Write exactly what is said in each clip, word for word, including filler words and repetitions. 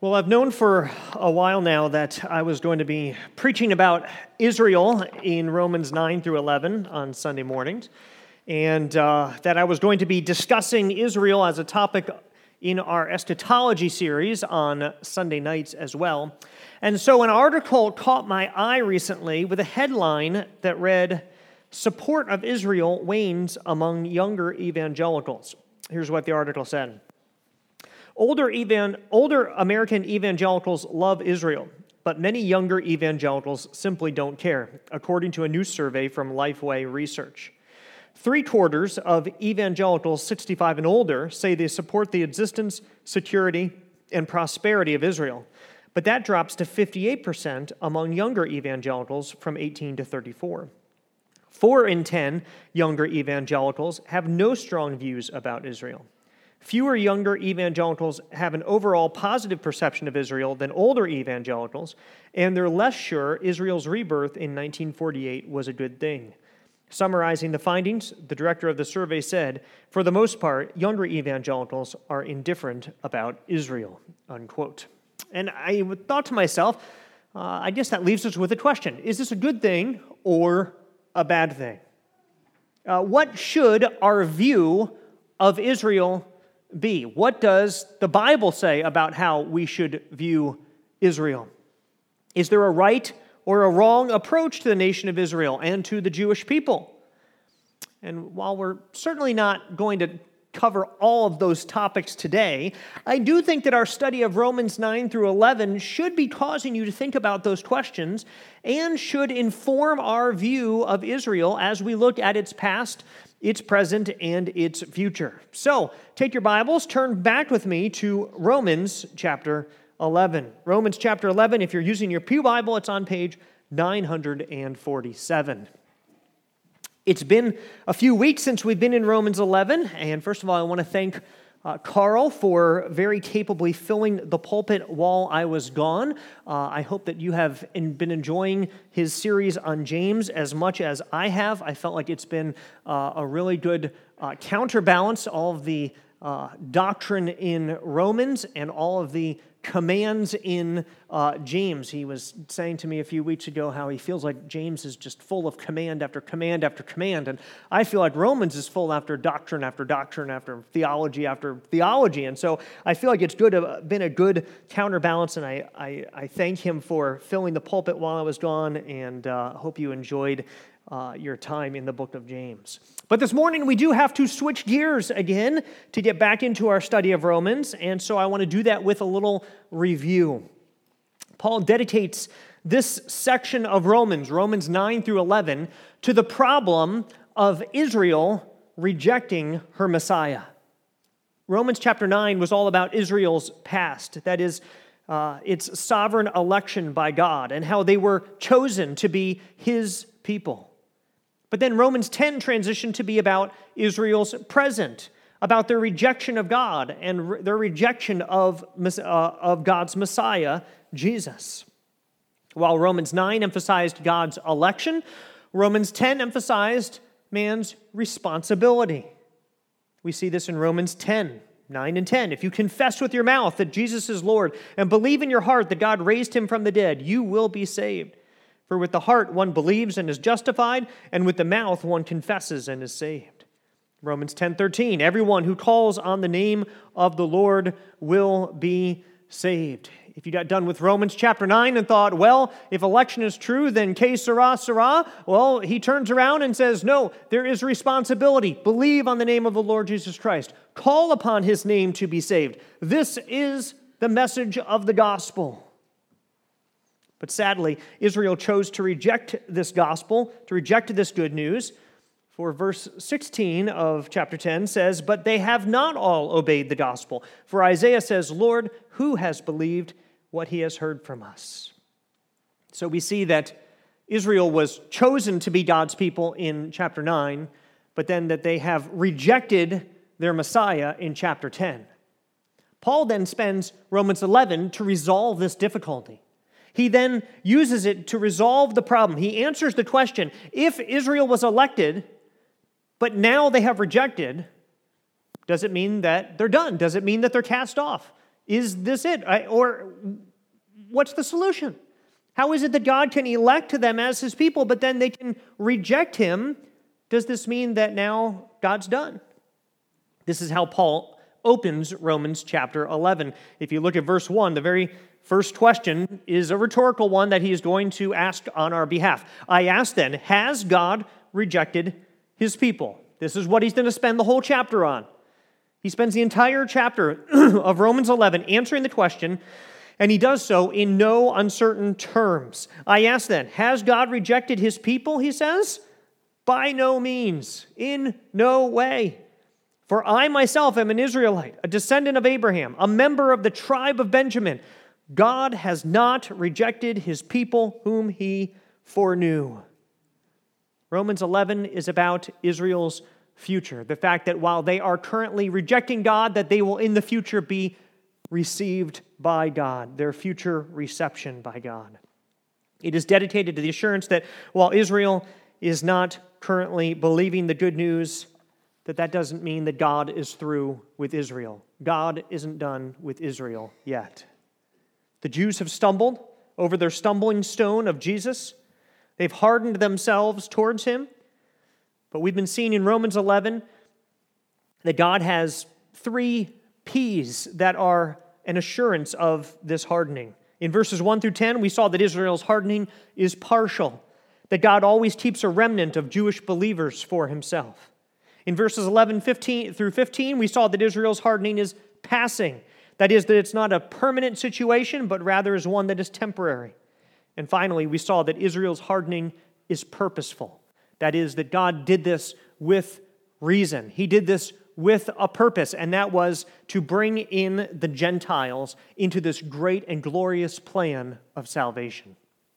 Well, I've known for a while now that I was going to be preaching about Israel in Romans nine through eleven on Sunday mornings, and uh, that I was going to be discussing Israel as a topic in our eschatology series on Sunday nights as well. And so an article caught my eye recently with a headline that read, "Support of Israel wanes among younger evangelicals." Here's what the article said. Older, evan, older American evangelicals love Israel, but many younger evangelicals simply don't care, according to a new survey from Lifeway Research. Three-quarters of evangelicals sixty-five and older say they support the existence, security, and prosperity of Israel, but that drops to fifty-eight percent among younger evangelicals from eighteen to thirty-four. Four in ten younger evangelicals have no strong views about Israel. Fewer younger evangelicals have an overall positive perception of Israel than older evangelicals, and they're less sure Israel's rebirth in nineteen forty-eight was a good thing. Summarizing the findings, the director of the survey said, "For the most part, younger evangelicals are indifferent about Israel," unquote. And I thought to myself, uh, I guess that leaves us with a question. Is this a good thing or a bad thing? Uh, what should our view of Israel be? What does the Bible say about how we should view Israel? Is there a right or a wrong approach to the nation of Israel and to the Jewish people? And while we're certainly not going to cover all of those topics today, I do think that our study of Romans nine through eleven should be causing you to think about those questions and should inform our view of Israel as we look at its past, its present, and its future. So, take your Bibles, turn back with me to Romans chapter eleven. Romans chapter eleven, if you're using your Pew Bible, it's on page nine forty-seven. It's been a few weeks since we've been in Romans eleven, and first of all, I want to thank uh, Carl for very capably filling the pulpit while I was gone. Uh, I hope that you have in, been enjoying his series on James as much as I have. I felt like it's been uh, a really good uh, counterbalance, all of the uh, doctrine in Romans and all of the commands in uh, James. He was saying to me a few weeks ago how he feels like James is just full of command after command after command, and I feel like Romans is full after doctrine after doctrine after theology after theology, and so I feel like it's good, uh, been a good counterbalance, and I, I, I thank him for filling the pulpit while I was gone, and uh, hope you enjoyed Uh, your time in the book of James. But this morning we do have to switch gears again to get back into our study of Romans, and so I want to do that with a little review. Paul dedicates this section of Romans, Romans nine through eleven, to the problem of Israel rejecting her Messiah. Romans chapter nine was all about Israel's past, that is, uh, its sovereign election by God, and how they were chosen to be His people. But then Romans ten transitioned to be about Israel's present, about their rejection of God and re- their rejection of, uh, of God's Messiah, Jesus. While Romans nine emphasized God's election, Romans ten emphasized man's responsibility. We see this in Romans ten, nine and ten. If you confess with your mouth that Jesus is Lord and believe in your heart that God raised him from the dead, you will be saved. For with the heart one believes and is justified, and with the mouth one confesses and is saved. Romans ten thirteen, everyone who calls on the name of the Lord will be saved. If you got done with Romans chapter nine and thought, well, if election is true, then que sera, sera, well, he turns around and says, no, there is responsibility. Believe on the name of the Lord Jesus Christ. Call upon his name to be saved. This is the message of the gospel. But sadly, Israel chose to reject this gospel, to reject this good news. For verse sixteen of chapter ten says, "But they have not all obeyed the gospel. For Isaiah says, 'Lord, who has believed what he has heard from us?'" So we see that Israel was chosen to be God's people in chapter nine, but then that they have rejected their Messiah in chapter ten. Paul then spends Romans eleven to resolve this difficulty. He then uses it to resolve the problem. He answers the question, if Israel was elected, but now they have rejected, does it mean that they're done? Does it mean that they're cast off? Is this it? I- Or what's the solution? How is it that God can elect them as his people, but then they can reject him? Does this mean that now God's done? This is how Paul opens Romans chapter eleven. If you look at verse one, the very first question is a rhetorical one that he is going to ask on our behalf. I ask then, has God rejected his people? This is what he's going to spend the whole chapter on. He spends the entire chapter of Romans eleven answering the question, and he does so in no uncertain terms. I ask then, has God rejected his people, he says? By no means, in no way. For I myself am an Israelite, a descendant of Abraham, a member of the tribe of Benjamin. God has not rejected his people whom he foreknew. Romans eleven is about Israel's future. The fact that while they are currently rejecting God, that they will in the future be received by God, their future reception by God. It is dedicated to the assurance that while Israel is not currently believing the good news, that that doesn't mean that God is through with Israel. God isn't done with Israel yet. The Jews have stumbled over their stumbling stone of Jesus. They've hardened themselves towards him. But we've been seeing in Romans eleven that God has three P's that are an assurance of this hardening. In verses one through ten, we saw that Israel's hardening is partial, that God always keeps a remnant of Jewish believers for himself. In verses eleven fifteen through fifteen, we saw that Israel's hardening is passing. That is, that it's not a permanent situation, but rather is one that is temporary. And finally, we saw that Israel's hardening is purposeful. That is, that God did this with reason. He did this with a purpose, and that was to bring in the Gentiles into this great and glorious plan of salvation.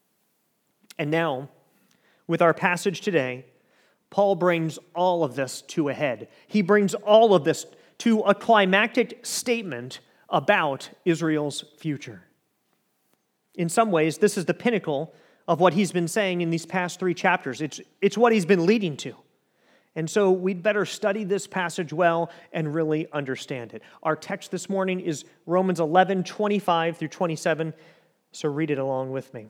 And now, with our passage today, Paul brings all of this to a head. He brings all of this to a climactic statement about Israel's future. In some ways, this is the pinnacle of what he's been saying in these past three chapters. It's, it's what he's been leading to. And so we'd better study this passage well and really understand it. Our text this morning is Romans eleven, twenty-five through twenty-seven, so read it along with me.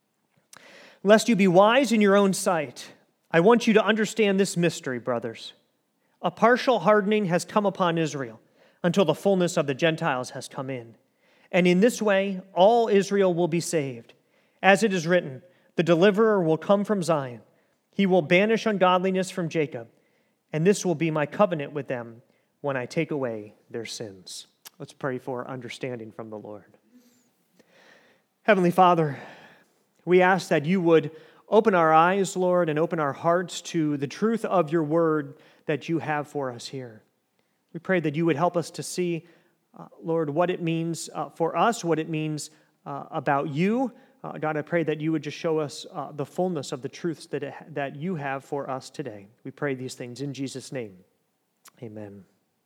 Lest you be wise in your own sight, I want you to understand this mystery, brothers. A partial hardening has come upon Israel until the fullness of the Gentiles has come in. And in this way, all Israel will be saved. As it is written, the deliverer will come from Zion. He will banish ungodliness from Jacob, and this will be my covenant with them when I take away their sins. Let's pray for understanding from the Lord. Heavenly Father, we ask that you would open our eyes, Lord, and open our hearts to the truth of your word that you have for us here. We pray that you would help us to see, uh, Lord, what it means uh, for us, what it means uh, about you. Uh, God, I pray that you would just show us uh, the fullness of the truths that, it, that you have for us today. We pray these things in Jesus' name. Amen.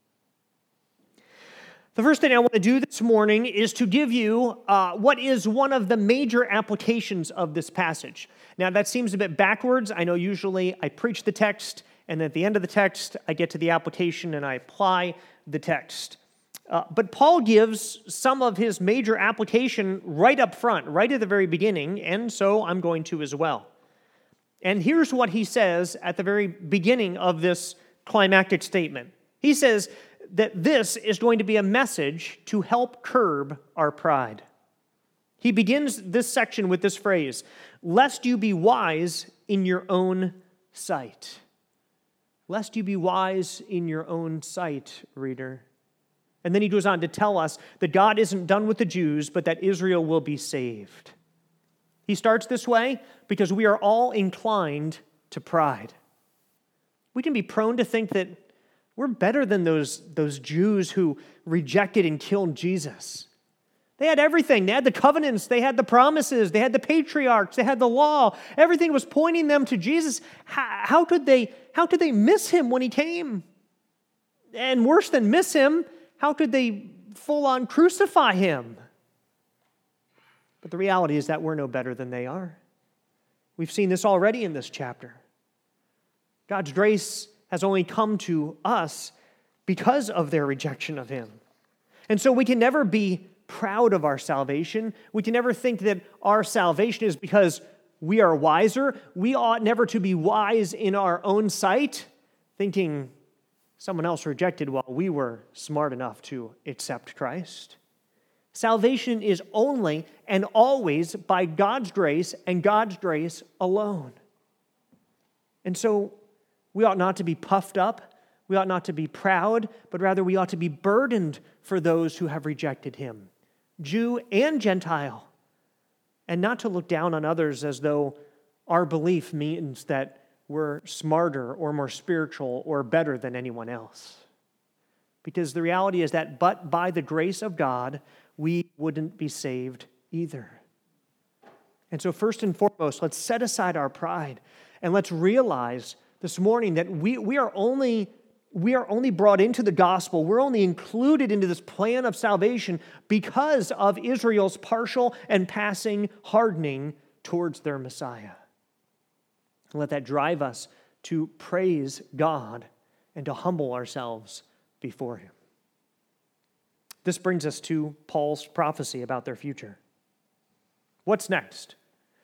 The first thing I want to do this morning is to give you uh, what is one of the major applications of this passage. Now, that seems a bit backwards. I know usually I preach the text, and at the end of the text, I get to the application and I apply the text. Uh, but Paul gives some of his major application right up front, right at the very beginning, and so I'm going to as well. And here's what he says at the very beginning of this climactic statement. He says that this is going to be a message to help curb our pride. He begins this section with this phrase, lest you be wise in your own sight. Lest you be wise in your own sight, reader. And then he goes on to tell us that God isn't done with the Jews, but that Israel will be saved. He starts this way because we are all inclined to pride. We can be prone to think that we're better than those, those Jews who rejected and killed Jesus. They had everything. They had the covenants. They had the promises. They had the patriarchs. They had the law. Everything was pointing them to Jesus. How, how could they, how could they miss him when he came? And worse than miss him, how could they full-on crucify him? But the reality is that we're no better than they are. We've seen this already in this chapter. God's grace has only come to us because of their rejection of him. And so we can never be proud of our salvation. We can never think that our salvation is because we are wiser. We ought never to be wise in our own sight, thinking someone else rejected while we were smart enough to accept Christ. Salvation is only and always by God's grace and God's grace alone. And so we ought not to be puffed up, we ought not to be proud, but rather we ought to be burdened for those who have rejected him, Jew and Gentile, and not to look down on others as though our belief means that we're smarter or more spiritual or better than anyone else. Because the reality is that but by the grace of God, we wouldn't be saved either. And so first and foremost, let's set aside our pride and let's realize this morning that we, we are only we are only brought into the gospel. We're only included into this plan of salvation because of Israel's partial and passing hardening towards their Messiah. And let that drive us to praise God and to humble ourselves before him. This brings us to Paul's prophecy about their future. What's next?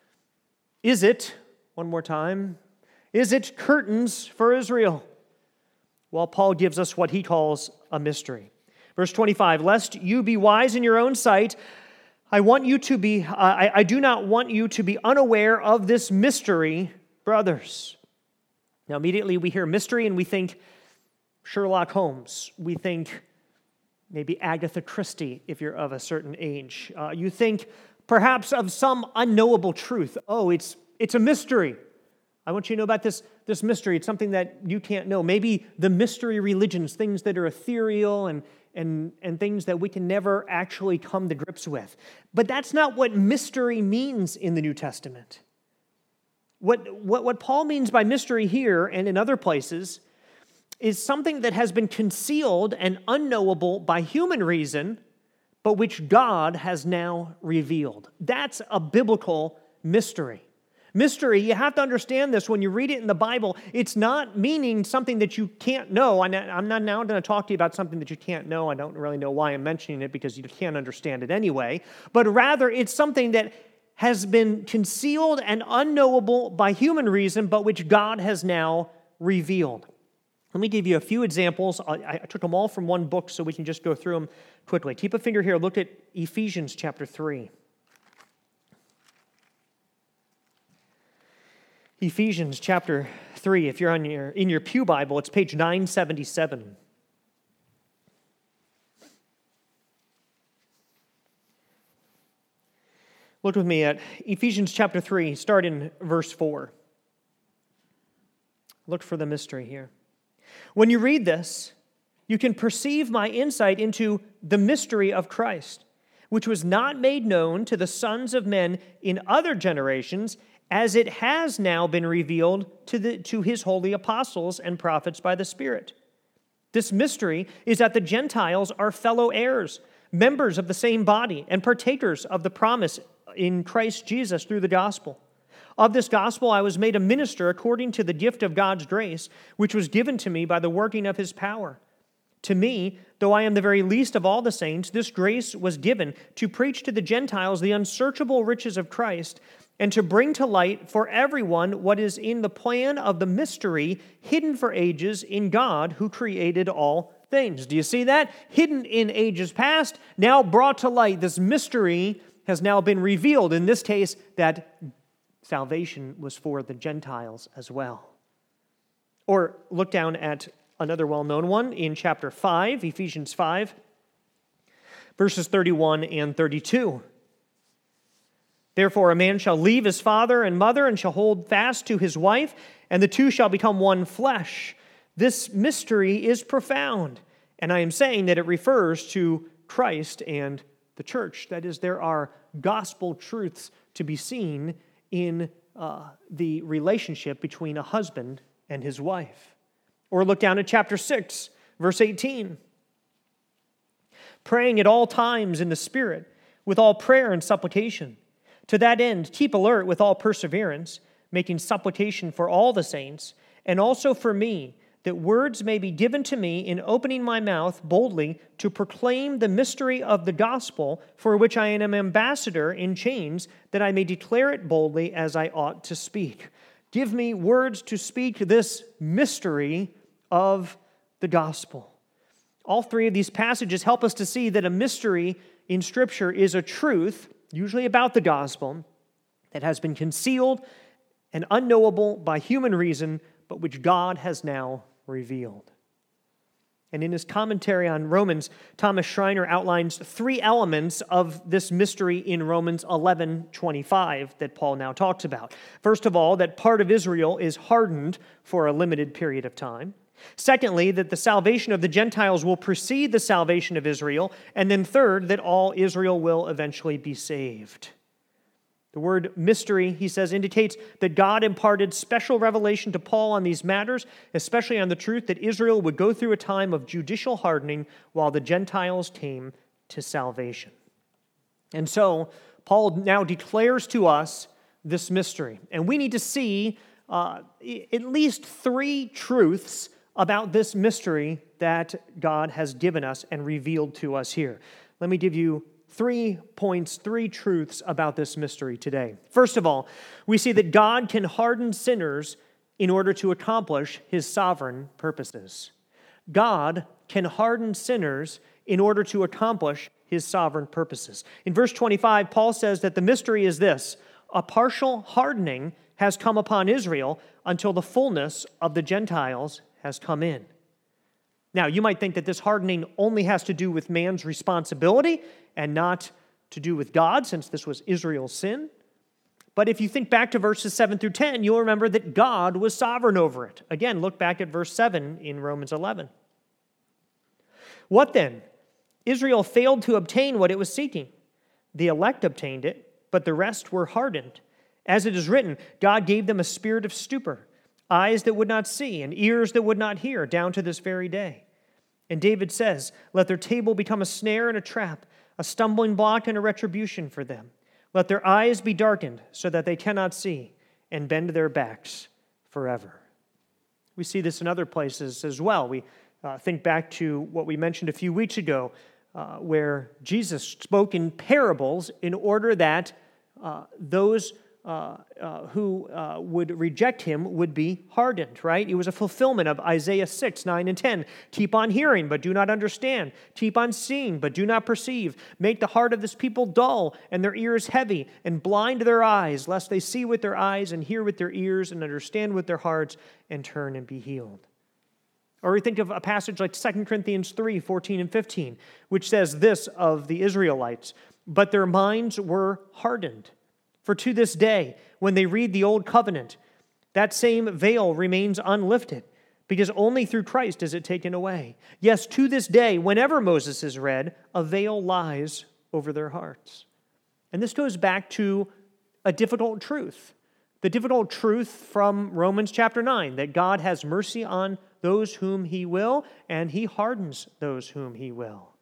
Is it, one more time, is it curtains for Israel? Well, Paul gives us what he calls a mystery. Verse twenty-five, lest you be wise in your own sight, I want you to be, uh, I, I do not want you to be unaware of this mystery, brothers. Now, immediately we hear mystery and we think Sherlock Holmes. We think maybe Agatha Christie, if you're of a certain age. Uh, you think perhaps of some unknowable truth. Oh, it's it's a mystery. I want you to know about this, this mystery. It's something that you can't know. Maybe the mystery religions, things that are ethereal and, and, and things that we can never actually come to grips with. But that's not what mystery means in the New Testament. What, what, what Paul means by mystery here and in other places is something that has been concealed and unknowable by human reason, but which God has now revealed. That's a biblical mystery. Mystery, you have to understand this when you read it in the Bible. It's not meaning something that you can't know. I'm not now going to talk to you about something that you can't know. I don't really know why I'm mentioning it because you can't understand it anyway. But rather, it's something that has been concealed and unknowable by human reason, but which God has now revealed. Let me give you a few examples. I, I took them all from one book so we can just go through them quickly. Keep a finger here. Look at Ephesians chapter three. Ephesians chapter three. If you're on your, in your Pew Bible, it's page nine seventy-seven. Look with me at Ephesians chapter three, start in verse four. Look for the mystery here. When you read this, you can perceive my insight into the mystery of Christ, which was not made known to the sons of men in other generations, as it has now been revealed to, the, to his holy apostles and prophets by the Spirit. This mystery is that the Gentiles are fellow heirs, members of the same body, and partakers of the promise in Christ Jesus through the gospel. Of this gospel I was made a minister according to the gift of God's grace, which was given to me by the working of his power. To me, though I am the very least of all the saints, this grace was given to preach to the Gentiles the unsearchable riches of Christ, and to bring to light for everyone what is in the plan of the mystery hidden for ages in God who created all things. Do you see that? Hidden in ages past, now brought to light. This mystery has now been revealed. In this case, that salvation was for the Gentiles as well. Or look down at another well-known one in chapter five, Ephesians five, verses thirty-one and thirty-two. Therefore, a man shall leave his father and mother and shall hold fast to his wife, and the two shall become one flesh. This mystery is profound, and I am saying that it refers to Christ and the church. That is, there are gospel truths to be seen in uh, the relationship between a husband and his wife. Or look down at chapter six, verse eighteen. Praying at all times in the Spirit, with all prayer and supplication. To that end, keep alert with all perseverance, making supplication for all the saints, and also for me, that words may be given to me in opening my mouth boldly to proclaim the mystery of the gospel, for which I am an ambassador in chains, that I may declare it boldly as I ought to speak. Give me words to speak this mystery of the gospel. All three of these passages help us to see that a mystery in Scripture is a truth, usually about the gospel, that has been concealed and unknowable by human reason, but which God has now revealed. And in his commentary on Romans, Thomas Schreiner outlines three elements of this mystery in Romans eleven twenty-five that Paul now talks about. First of all, that part of Israel is hardened for a limited period of time. Secondly, that the salvation of the Gentiles will precede the salvation of Israel. And then third, that all Israel will eventually be saved. The word mystery, he says, indicates that God imparted special revelation to Paul on these matters, especially on the truth that Israel would go through a time of judicial hardening while the Gentiles came to salvation. And so, Paul now declares to us this mystery. And we need to see uh, at least three truths about this mystery that God has given us and revealed to us here. Let me give you Three points, three truths about this mystery today. First of all, we see that God can harden sinners in order to accomplish his sovereign purposes. God can harden sinners in order to accomplish his sovereign purposes. In verse twenty-five, Paul says that the mystery is this: a partial hardening has come upon Israel until the fullness of the Gentiles has come in. Now, you might think that this hardening only has to do with man's responsibility and not to do with God, since this was Israel's sin. But if you think back to verses seven through ten, you'll remember that God was sovereign over it. Again, look back at verse seven in Romans eleven. What then? Israel failed to obtain what it was seeking. The elect obtained it, but the rest were hardened. As it is written, God gave them a spirit of stupor, eyes that would not see, and ears that would not hear, down to this very day. And David says, let their table become a snare and a trap, a stumbling block and a retribution for them. Let their eyes be darkened so that they cannot see, and bend their backs forever. We see this in other places as well. We uh, think back to what we mentioned a few weeks ago, uh, where Jesus spoke in parables in order that uh, those Uh, uh, who uh, would reject him would be hardened, right? It was a fulfillment of Isaiah six, nine, and ten. Keep on hearing, but do not understand. Keep on seeing, but do not perceive. Make the heart of this people dull, and their ears heavy, and blind their eyes, lest they see with their eyes, and hear with their ears, and understand with their hearts, and turn and be healed. Or we think of a passage like Second Corinthians three, fourteen and fifteen, which says this of the Israelites: but their minds were hardened. For to this day, when they read the Old Covenant, that same veil remains unlifted, because only through Christ is it taken away. Yes, to this day, whenever Moses is read, a veil lies over their hearts. And this goes back to a difficult truth. The difficult truth from Romans chapter nine, that God has mercy on those whom he will, and he hardens those whom he will.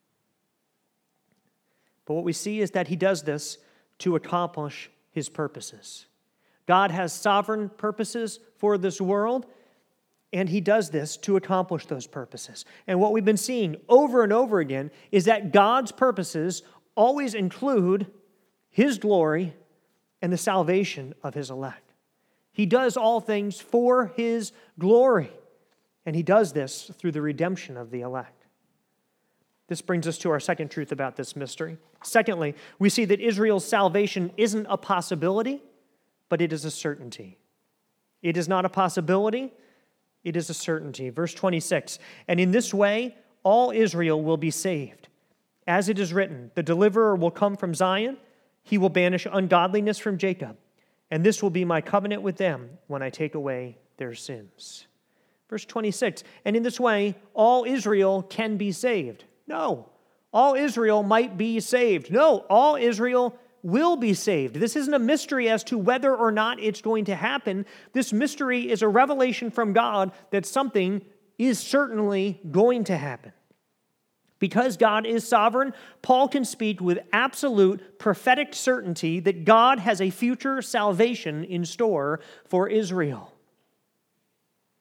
But what we see is that he does this to accomplish his purposes. God has sovereign purposes for this world, and he does this to accomplish those purposes. And what we've been seeing over and over again is that God's purposes always include his glory and the salvation of his elect. He does all things for his glory, and he does this through the redemption of the elect. This brings us to our second truth about this mystery. Secondly, we see that Israel's salvation isn't a possibility, but it is a certainty. It is not a possibility, it is a certainty. Verse twenty-six, and in this way all Israel will be saved. As it is written, the deliverer will come from Zion, he will banish ungodliness from Jacob, and this will be my covenant with them when I take away their sins. Verse twenty-six, and in this way all Israel can be saved. No, all Israel might be saved. No, all Israel will be saved. This isn't a mystery as to whether or not it's going to happen. This mystery is a revelation from God that something is certainly going to happen. Because God is sovereign, Paul can speak with absolute prophetic certainty that God has a future salvation in store for Israel.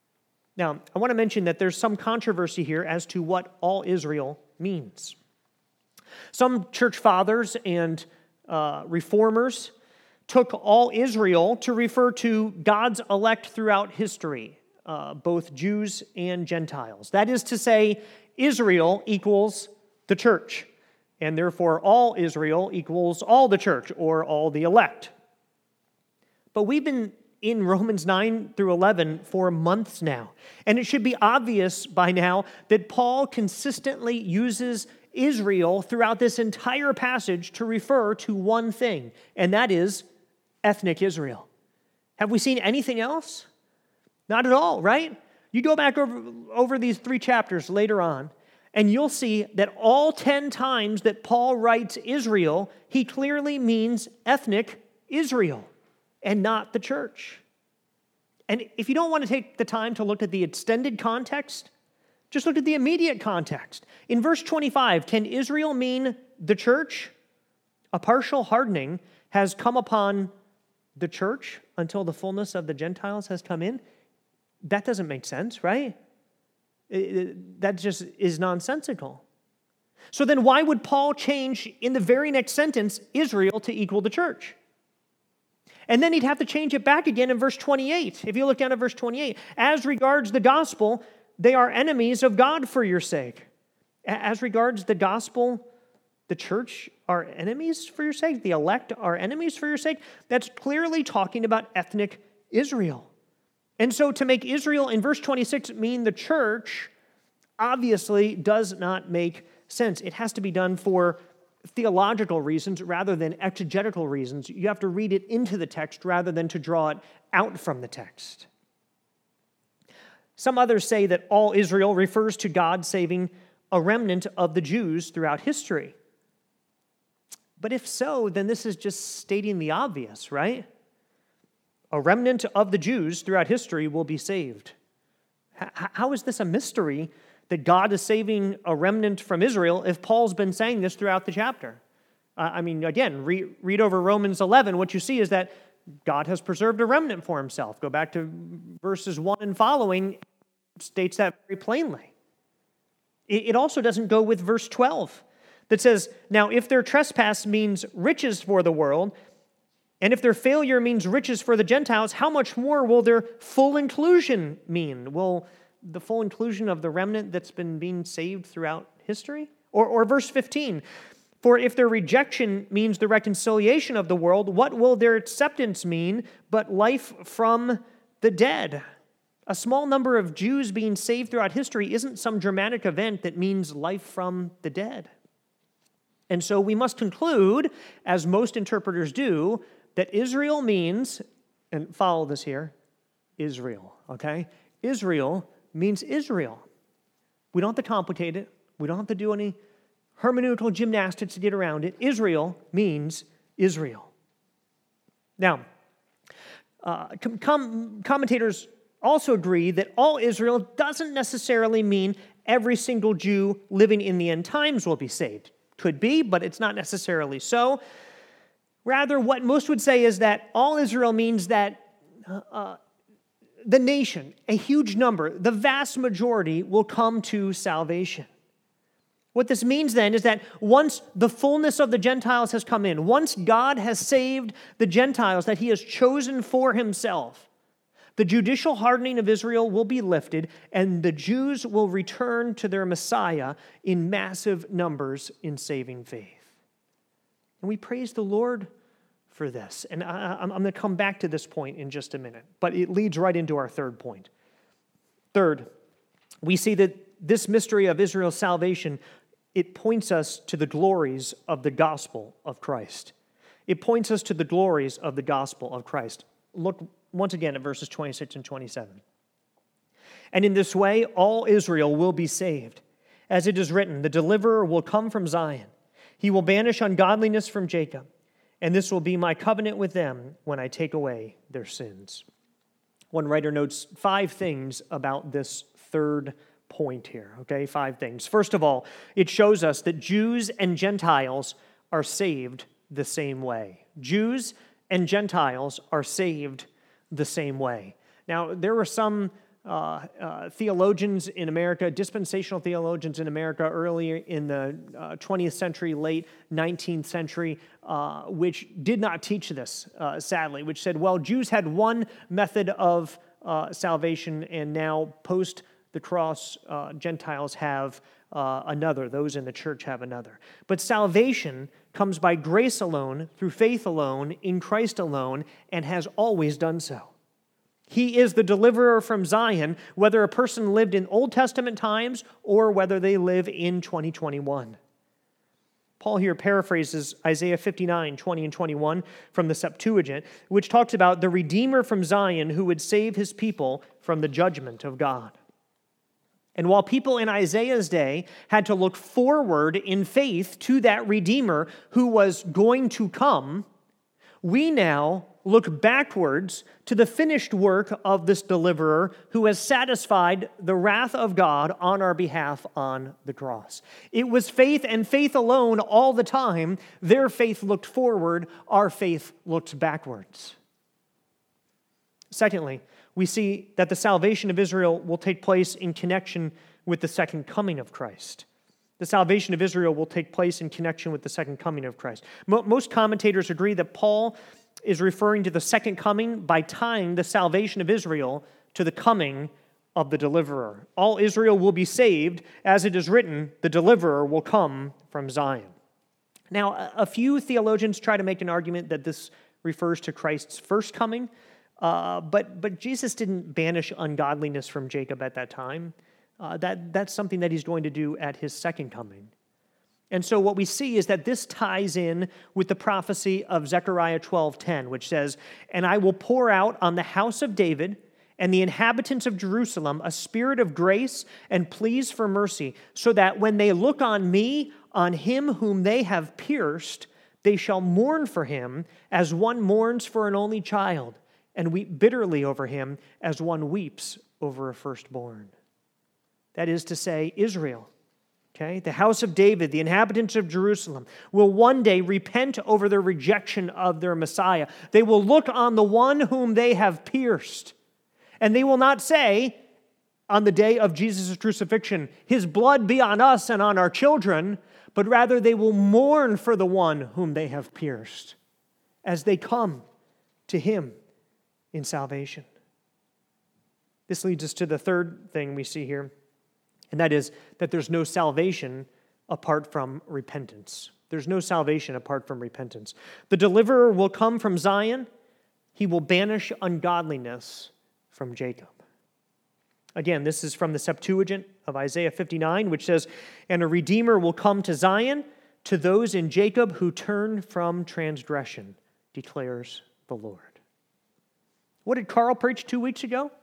Now, I want to mention that there's some controversy here as to what all Israel means. Some church fathers and uh, reformers took all Israel to refer to God's elect throughout history, uh, both Jews and Gentiles. That is to say, Israel equals the church, and therefore all Israel equals all the church or all the elect. But we've been in Romans nine through eleven for months now, and it should be obvious by now that Paul consistently uses Israel throughout this entire passage to refer to one thing, and that is ethnic Israel. Have we seen anything else? Not at all, right? You go back over, over these three chapters later on, and you'll see that all ten times that Paul writes Israel, he clearly means ethnic Israel and not the church. And if you don't want to take the time to look at the extended context, just look at the immediate context. In verse twenty-five, can Israel mean the church? A partial hardening has come upon the church until the fullness of the Gentiles has come in. That doesn't make sense, right? It, it, that just is nonsensical. So then why would Paul change in the very next sentence Israel to equal the church? And then he'd have to change it back again in verse twenty-eight. If you look down at verse twenty-eight, as regards the gospel, they are enemies of God for your sake. As regards the gospel, the church are enemies for your sake. The elect are enemies for your sake. That's clearly talking about ethnic Israel. And so to make Israel in verse twenty-six mean the church obviously does not make sense. It has to be done for theological reasons rather than exegetical reasons. You have to read it into the text rather than to draw it out from the text. Some others say that all Israel refers to God saving a remnant of the Jews throughout history. But if so, then this is just stating the obvious, right? A remnant of the Jews throughout history will be saved. How is this a mystery that God is saving a remnant from Israel if Paul's been saying this throughout the chapter? Uh, I mean, again, read, read over Romans eleven. What you see is that God has preserved a remnant for himself. Go back to verses one and following, states that very plainly. It, it also doesn't go with verse twelve that says, now if their trespass means riches for the world, and if their failure means riches for the Gentiles, how much more will their full inclusion mean? Will the full inclusion of the remnant that's been being saved throughout history? Or, or verse fifteen, for if their rejection means the reconciliation of the world, what will their acceptance mean but life from the dead? A small number of Jews being saved throughout history isn't some dramatic event that means life from the dead. And so we must conclude, as most interpreters do, that Israel means, and follow this here, Israel, okay? Israel means Israel. We don't have to complicate it. We don't have to do any hermeneutical gymnastics to get around it. Israel means Israel. Now, uh, com- commentators also agree that all Israel doesn't necessarily mean every single Jew living in the end times will be saved. Could be, but it's not necessarily so. Rather, what most would say is that all Israel means that uh, the nation, a huge number, the vast majority, will come to salvation. What this means then is that once the fullness of the Gentiles has come in, once God has saved the Gentiles that he has chosen for himself, the judicial hardening of Israel will be lifted, and the Jews will return to their Messiah in massive numbers in saving faith. And we praise the Lord for this. And I, I'm going to come back to this point in just a minute, but it leads right into our third point. Third, we see that this mystery of Israel's salvation, it points us to the glories of the gospel of Christ. It points us to the glories of the gospel of Christ. Look once again at verses twenty-six and twenty-seven. And in this way, all Israel will be saved. As it is written, the deliverer will come from Zion. He will banish ungodliness from Jacob, and this will be my covenant with them when I take away their sins. One writer notes five things about this third point here, okay? Five things. First of all, it shows us that Jews and Gentiles are saved the same way. Jews and Gentiles are saved the same way. Now, there were some uh, uh, theologians in America, dispensational theologians in America earlier in the uh, twentieth century, late nineteenth century, uh, which did not teach this, uh, sadly, which said, well, Jews had one method of uh, salvation, and now post the cross, uh, Gentiles have uh, another. Those in the church have another. But salvation comes by grace alone, through faith alone, in Christ alone, and has always done so. He is the deliverer from Zion, whether a person lived in Old Testament times or whether they live in twenty twenty-one. Paul here paraphrases Isaiah fifty-nine, twenty and twenty-one from the Septuagint, which talks about the Redeemer from Zion who would save his people from the judgment of God. And while people in Isaiah's day had to look forward in faith to that Redeemer who was going to come, we now look backwards to the finished work of this deliverer who has satisfied the wrath of God on our behalf on the cross. It was faith and faith alone all the time. Their faith looked forward, our faith looked backwards. Secondly, we see that the salvation of Israel will take place in connection with the second coming of Christ. The salvation of Israel will take place in connection with the second coming of Christ. Most commentators agree that Paul is referring to the second coming by tying the salvation of Israel to the coming of the deliverer. All Israel will be saved, as it is written, the deliverer will come from Zion. Now, a few theologians try to make an argument that this refers to Christ's first coming, uh, but, but Jesus didn't banish ungodliness from Jacob at that time. Uh, that, that's something that he's going to do at his second coming. And so what we see is that this ties in with the prophecy of Zechariah twelve ten, which says, "And I will pour out on the house of David and the inhabitants of Jerusalem a spirit of grace and pleas for mercy, so that when they look on me, on him whom they have pierced, they shall mourn for him as one mourns for an only child, and weep bitterly over him as one weeps over a firstborn." That is to say, Israel. Okay, the house of David, the inhabitants of Jerusalem, will one day repent over their rejection of their Messiah. They will look on the one whom they have pierced. And they will not say, on the day of Jesus' crucifixion, "His blood be on us and on our children," but rather they will mourn for the one whom they have pierced as they come to him in salvation. This leads us to the third thing we see here, and that is that there's no salvation apart from repentance. There's no salvation apart from repentance. The deliverer will come from Zion. He will banish ungodliness from Jacob. Again, this is from the Septuagint of Isaiah fifty-nine, which says, "And a redeemer will come to Zion, to those in Jacob who turn from transgression, declares the Lord." What did Carl preach two weeks ago?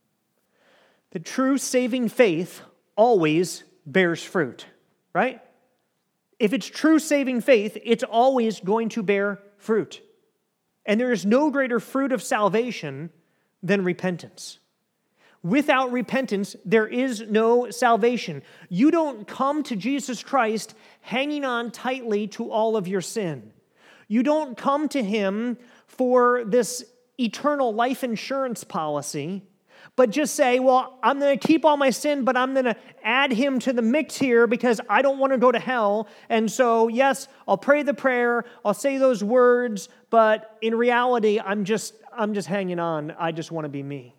The true saving faith always bears fruit, right? If it's true saving faith, it's always going to bear fruit. And there is no greater fruit of salvation than repentance. Without repentance, there is no salvation. You don't come to Jesus Christ hanging on tightly to all of your sin. You don't come to him for this eternal life insurance policy, but just say, well, I'm going to keep all my sin, but I'm going to add him to the mix here because I don't want to go to hell. And so, yes, I'll pray the prayer, I'll say those words, but in reality, I'm just, I'm just hanging on. I just want to be me.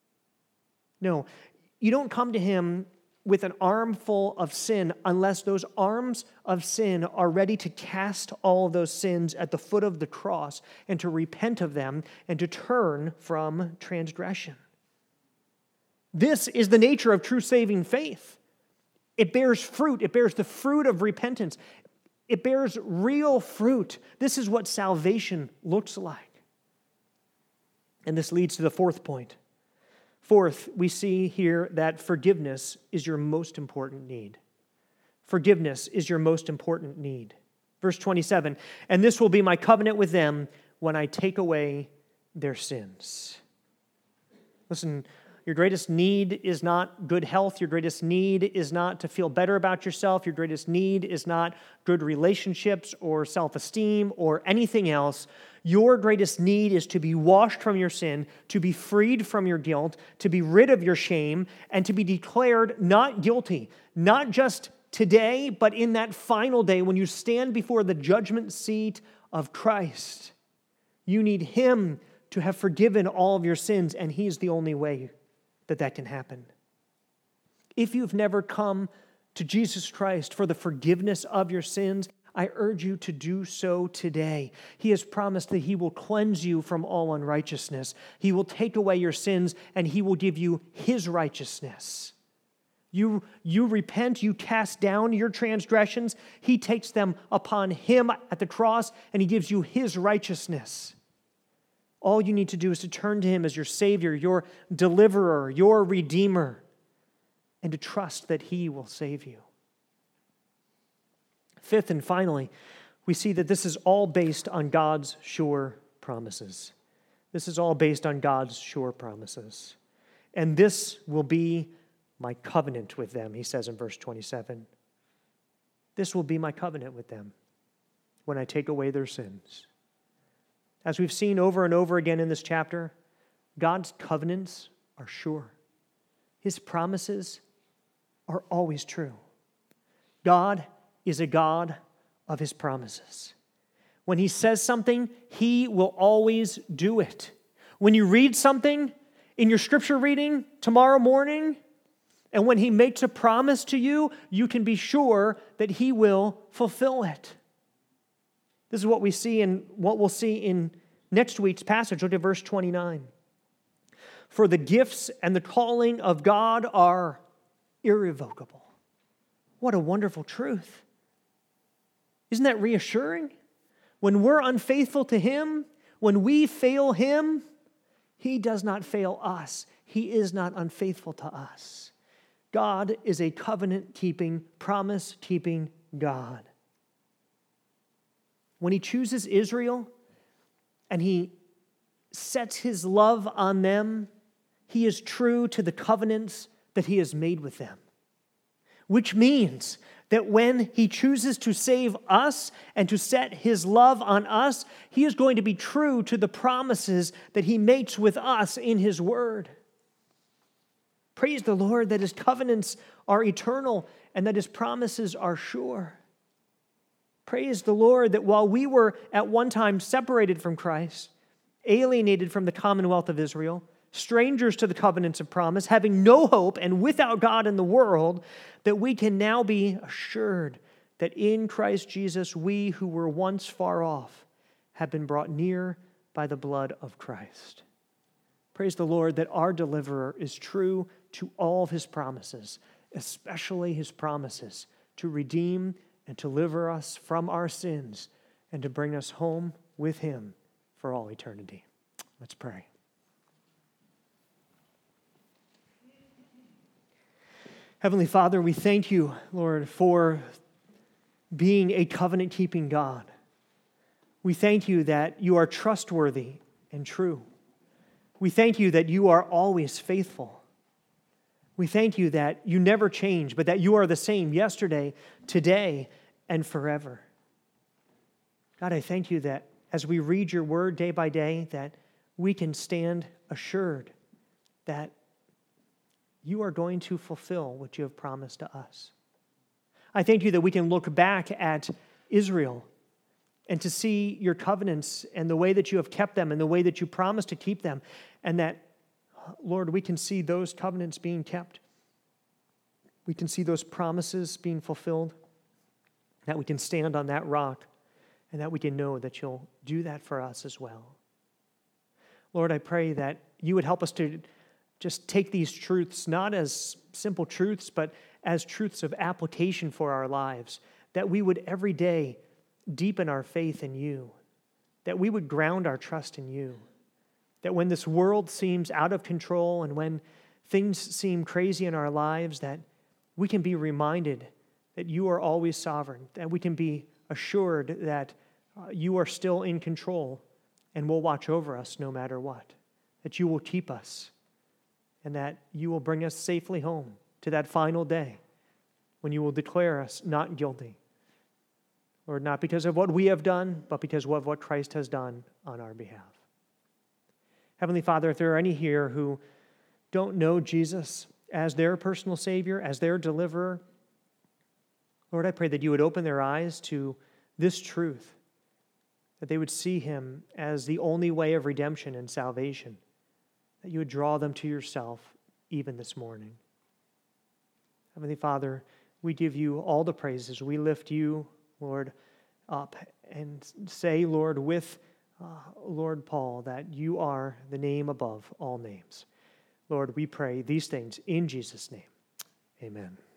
No, you don't come to him with an armful of sin unless those arms of sin are ready to cast all of those sins at the foot of the cross and to repent of them and to turn from transgression. This is the nature of true saving faith. It bears fruit. It bears the fruit of repentance. It bears real fruit. This is what salvation looks like. And this leads to the fourth point. Fourth, we see here that forgiveness is your most important need. Forgiveness is your most important need. Verse twenty-seven, "And this will be my covenant with them when I take away their sins." Listen, Your greatest need is not good health. Your greatest need is not to feel better about yourself. Your greatest need is not good relationships or self-esteem or anything else. Your greatest need is to be washed from your sin, to be freed from your guilt, to be rid of your shame, and to be declared not guilty, not just today, but in that final day when you stand before the judgment seat of Christ. You need Him to have forgiven all of your sins, and He's the only way that that can happen. If you've never come to Jesus Christ for the forgiveness of your sins, I urge you to do so today. He has promised that He will cleanse you from all unrighteousness. He will take away your sins, and He will give you His righteousness. You, you repent, you cast down your transgressions. He takes them upon Him at the cross, and He gives you His righteousness. All you need to do is to turn to Him as your Savior, your deliverer, your Redeemer, and to trust that He will save you. Fifth and finally, we see that this is all based on God's sure promises. This is all based on God's sure promises. And this will be my covenant with them, He says in verse twenty-seven. This will be my covenant with them when I take away their sins. As we've seen over and over again in this chapter, God's covenants are sure. His promises are always true. God is a God of His promises. When He says something, He will always do it. When you read something in your scripture reading tomorrow morning, and when He makes a promise to you, you can be sure that He will fulfill it. This is what we see in what we'll see in next week's passage. Look at verse twenty-nine. For the gifts and the calling of God are irrevocable. What a wonderful truth. Isn't that reassuring? When we're unfaithful to Him, when we fail Him, He does not fail us. He is not unfaithful to us. God is a covenant-keeping, promise-keeping God. When He chooses Israel and He sets His love on them, He is true to the covenants that He has made with them. Which means that when He chooses to save us and to set His love on us, He is going to be true to the promises that He makes with us in His Word. Praise the Lord that His covenants are eternal and that His promises are sure. Praise the Lord that while we were at one time separated from Christ, alienated from the commonwealth of Israel, strangers to the covenants of promise, having no hope and without God in the world, that we can now be assured that in Christ Jesus we who were once far off have been brought near by the blood of Christ. Praise the Lord that our deliverer is true to all of His promises, especially His promises to redeem and to deliver us from our sins and to bring us home with Him for all eternity. Let's pray. Heavenly Father, we thank You, Lord, for being a covenant-keeping God. We thank You that You are trustworthy and true. We thank You that You are always faithful. We thank You that You never change, but that You are the same yesterday, today, and forever. God, I thank You that as we read Your word day by day, that we can stand assured that You are going to fulfill what You have promised to us. I thank You that we can look back at Israel and to see Your covenants and the way that You have kept them and the way that You promised to keep them, and that, Lord, we can see those covenants being kept. We can see those promises being fulfilled, that we can stand on that rock, and that we can know that You'll do that for us as well. Lord, I pray that You would help us to just take these truths not as simple truths, but as truths of application for our lives, that we would every day deepen our faith in You, that we would ground our trust in You, that when this world seems out of control and when things seem crazy in our lives, that we can be reminded that You are always sovereign, that we can be assured that uh, You are still in control and will watch over us no matter what, that You will keep us, and that you will bring us safely home to that final day when you will declare us not guilty. Lord, not because of what we have done, but because of what Christ has done on our behalf. Heavenly Father, if there are any here who don't know Jesus as their personal Savior, as their deliverer, Lord, I pray that you would open their eyes to this truth, that they would see him as the only way of redemption and salvation, that you would draw them to yourself even this morning. Heavenly Father, we give you all the praises. We lift you, Lord, up and say, Lord, with uh, Lord Paul, that you are the name above all names. Lord, we pray these things in Jesus' name. Amen.